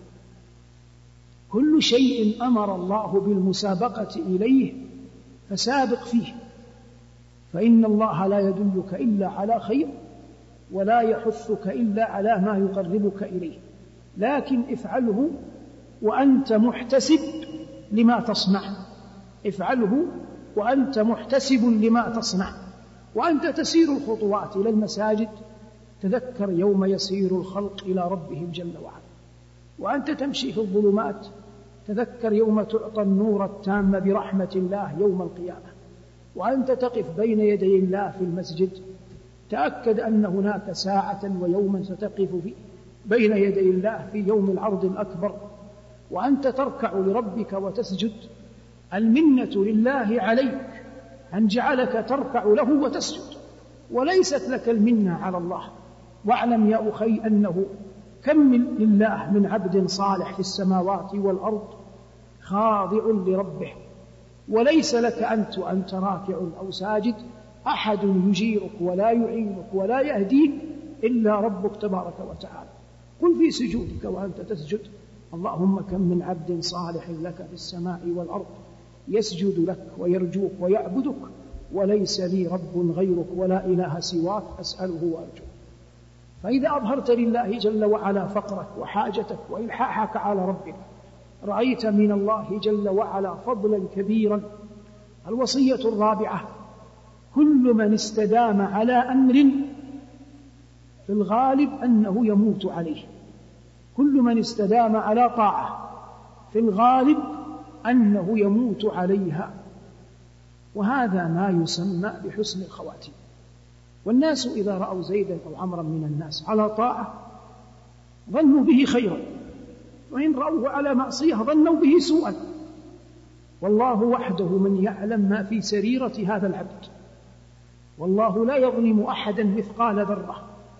C: كل شيء أمر الله بالمسابقة إليه فسابق فيه، فإن الله لا يدلك إلا على خير ولا يحثك إلا على ما يقربك إليه، لكن افعله وأنت محتسب لما تصنع. افعله وأنت محتسب لما تصنع. وأنت تسير الخطوات إلى المساجد تذكر يوم يسير الخلق إلى ربهم جل وعلا. وأنت تمشي في الظلمات تذكر يوم تعطى النور التام برحمة الله يوم القيامة. وأنت تقف بين يدي الله في المسجد تأكد أن هناك ساعة ويوما ستقف فيه بين يدي الله في يوم العرض الأكبر. وأنت تركع لربك وتسجد المنة لله عليك أن جعلك تركع له وتسجد، وليست لك المنة على الله. واعلم يا أخي أنه كم لله من عبد صالح في السماوات والأرض خاضع لربه، وليس لك أنت راكع أو ساجد أحد يجيرك ولا يعينك ولا يهديك إلا ربك تبارك وتعالى. قل في سجودك وأنت تسجد: اللهم كم من عبد صالح لك في السماء والأرض يسجد لك ويرجوك ويعبدك، وليس لي رب غيرك ولا إله سواك أسأله وأرجوه. فإذا أظهرت لله جل وعلا فقرك وحاجتك وإلحاحك على ربك، رأيت من الله جل وعلا فضلا كبيرا. الوصية الرابعة: كل من استدام على أمر في الغالب أنه يموت عليه. كل من استدام على طاعة في الغالب أنه يموت عليها، وهذا ما يسمى بحسن الخواتيم. والناس إذا رأوا زيدا أو عمرا من الناس على طاعة ظنوا به خيرا، وإن رأوه على معصية ظنوا به سوءا. والله وحده من يعلم ما في سريرة هذا العبد، والله لا يظلم أحدا مثقال ذرة،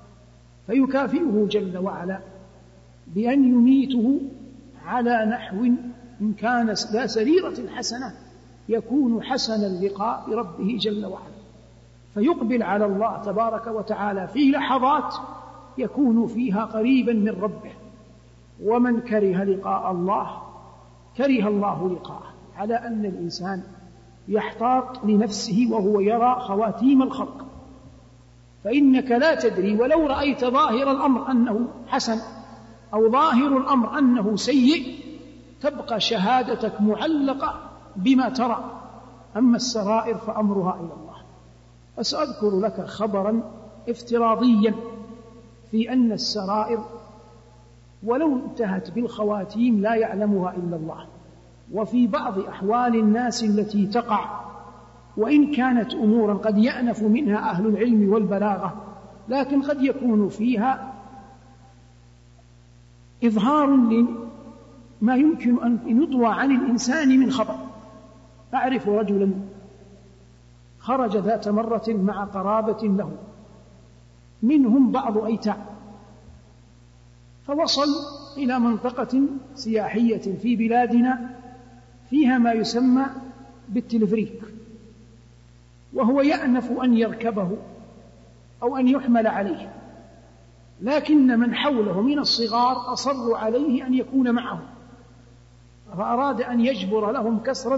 C: فيكافئه جل وعلا بأن يميته على نحو إن كان لا سريرة حسنة يكون حسن اللقاء بربه جل وعلا، فيقبل على الله تبارك وتعالى في لحظات يكون فيها قريبا من ربه. ومن كره لقاء الله كره الله لقاءه، على أن الإنسان يحتاط لنفسه وهو يرى خواتيم الخلق، فإنك لا تدري، ولو رأيت ظاهر الأمر أنه حسن أو ظاهر الأمر أنه سيء تبقى شهادتك معلقة بما ترى، أما السرائر فأمرها إلى الله. وسأذكر لك خبرا افتراضيا في أن السرائر ولو انتهت بالخواتيم لا يعلمها إلا الله. وفي بعض أحوال الناس التي تقع، وإن كانت أمورا قد يأنف منها أهل العلم والبلاغة، لكن قد يكون فيها إظهار لما يمكن أن يطوى عن الإنسان من خبر. أعرف رجلا خرج ذات مرة مع قرابة له منهم بعض أيتام، فوصل إلى منطقة سياحية في بلادنا فيها ما يسمى بالتلفريك، وهو يأنف أن يركبه أو أن يحمل عليه، لكن من حوله من الصغار أصروا عليه أن يكون معهم، فأراد أن يجبر لهم كسرا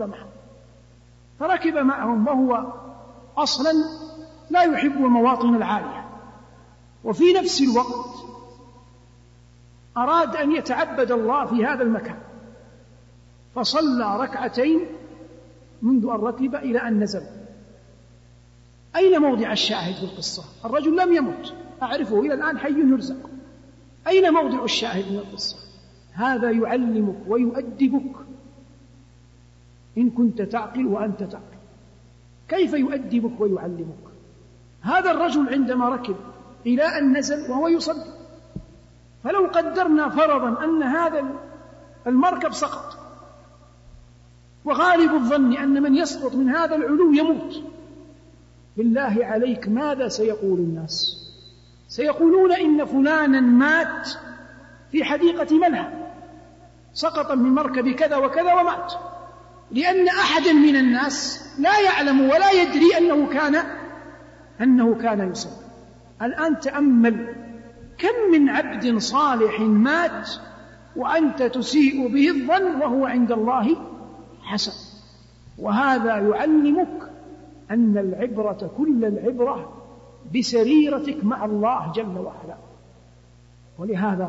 C: فركب معهم وهو أصلا لا يحب المواطن العالية، وفي نفس الوقت أراد أن يتعبد الله في هذا المكان، فصلى ركعتين منذ أن ركب إلى أن نزل. أين موضع الشاهد في القصة؟ الرجل لم يمت، أعرفه إلى الآن حي يرزق. أين موضع الشاهد من القصة؟ هذا يعلمك ويؤدبك إن كنت تعقل وأنت تعقل. كيف يؤدبك ويعلمك؟ هذا الرجل عندما ركب إلى أن نزل وهو يصلي، فلو قدرنا فرضا أن هذا المركب سقط، وغالب الظن أن من يسقط من هذا العلو يموت، بالله عليك ماذا سيقول الناس؟ سيقولون إن فلانا مات في حديقة ملهى، سقط من مركب كذا وكذا ومات، لأن أحدا من الناس لا يعلم ولا يدري أنه كان يصلي. الآن تأمل كم من عبد صالح مات وأنت تسيء به الظن وهو عند الله حسن. وهذا يعلمك أن العبرة كل العبرة بسريرتك مع الله جل وعلا. ولهذا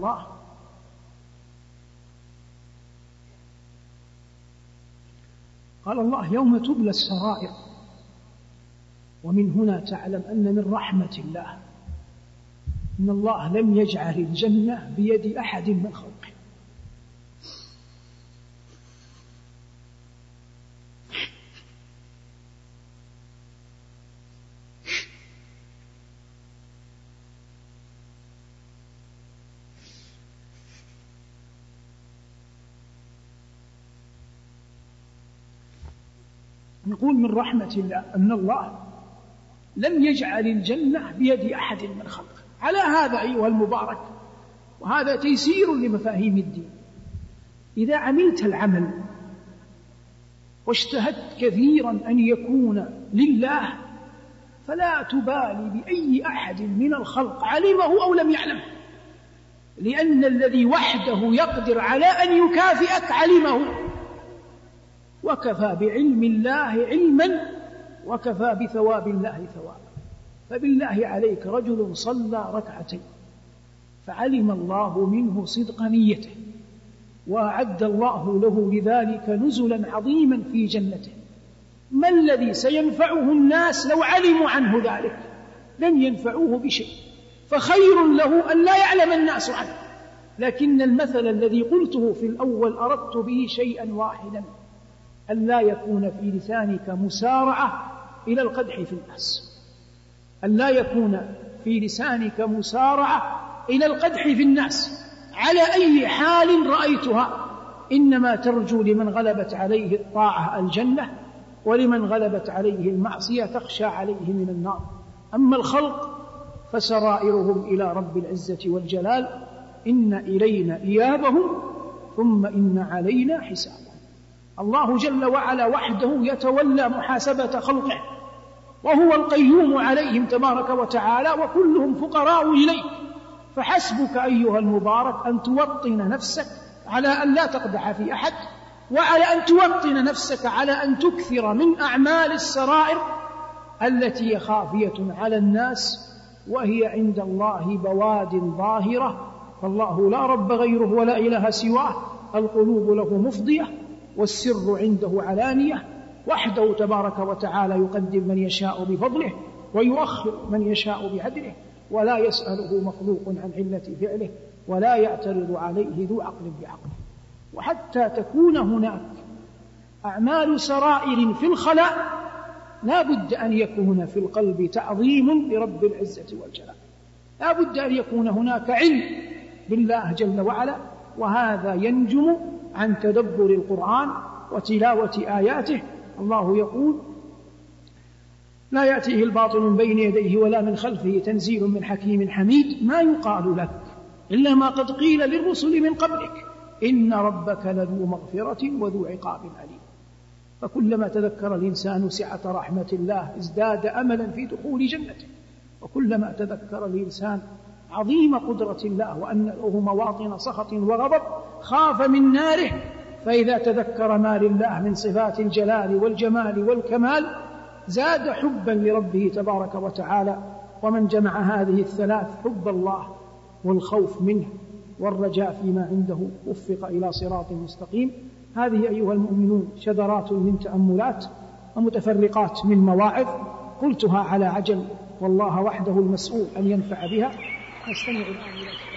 C: قال الله يوم تبلى السرائر. ومن هنا تعلم أن من رحمة الله إن الله لم يجعل الجنة بيد أحد من خلقه. نقول من رحمة الله أن الله لم يجعل الجنة بيد أحد من خلقه. على هذا أيها المبارك، وهذا تيسير لمفاهيم الدين، إذا عملت العمل واجتهدت كثيرا أن يكون لله فلا تبالي بأي أحد من الخلق علمه أو لم يعلمه، لأن الذي وحده يقدر على أن يكافئك علمه، وكفى بعلم الله علما وكفى بثواب الله ثوابا. فبالله عليك رجل صلى ركعتين فعلم الله منه صدق نيته وأعد الله له لذلك نزلا عظيما في جنته، ما الذي سينفعه الناس لو علموا عنه ذلك؟ لن ينفعوه بشيء، فخير له أن لا يعلم الناس عنه. لكن المثل الذي قلته في الأول أردت به شيئا واحدا، أن لا يكون في لسانك مسارعة إلى القدح في الناس، أن لا يكون في لسانك مسارعة إلى القدح في الناس على أي حال رأيتها، إنما ترجو لمن غلبت عليه الطاعة الجنة، ولمن غلبت عليه المعصية تخشى عليه من النار. أما الخلق فسرائرهم إلى رب العزة والجلال، إن إلينا إيابهم ثم إن علينا حسابهم. الله جل وعلا وحده يتولى محاسبة خلقه، وهو القيوم عليهم تبارك وتعالى، وكلهم فقراء إليه. فحسبك أيها المبارك أن توطن نفسك على أن لا تقدح في أحد، وعلى أن توطن نفسك على أن تكثر من أعمال السرائر التي خافية على الناس وهي عند الله بواد ظاهرة، فالله لا رب غيره ولا إله سواه، القلوب له مفضية والسر عنده علانية، وحده تبارك وتعالى يقدم من يشاء بفضله ويؤخر من يشاء بعدله، ولا يسأله مخلوق عن علة فعله، ولا يعترض عليه ذو عقل بعقله. وحتى تكون هناك أعمال سرائر في الخلاء لا بد أن يكون في القلب تعظيم لرب العزة والجلال، لا بد أن يكون هناك علم بالله جل وعلا، وهذا ينجم عن تدبر القرآن وتلاوة آياته. الله يقول: لا يأتيه الباطل من بين يديه ولا من خلفه تنزيل من حكيم حميد، ما يقال لك إلا ما قد قيل للرسل من قبلك، إن ربك لذو مغفرة وذو عقاب أليم. فكلما تذكر الإنسان سعة رحمة الله ازداد أملا في دخول جنته، وكلما تذكر الإنسان عظيم قدرة الله وأن له مواطن سخط وغضب خاف من ناره. فإذا تذكر ما لله من صفات الجلال والجمال والكمال زاد حبا لربه تبارك وتعالى. ومن جمع هذه الثلاث، حب الله والخوف منه والرجاء فيما عنده، وفق إلى صراط مستقيم. هذه أيها المؤمنون شذرات من تأملات ومتفرقات من مواعظ قلتها على عجل، والله وحده المسؤول أن ينفع بها. نستمع الآن إلى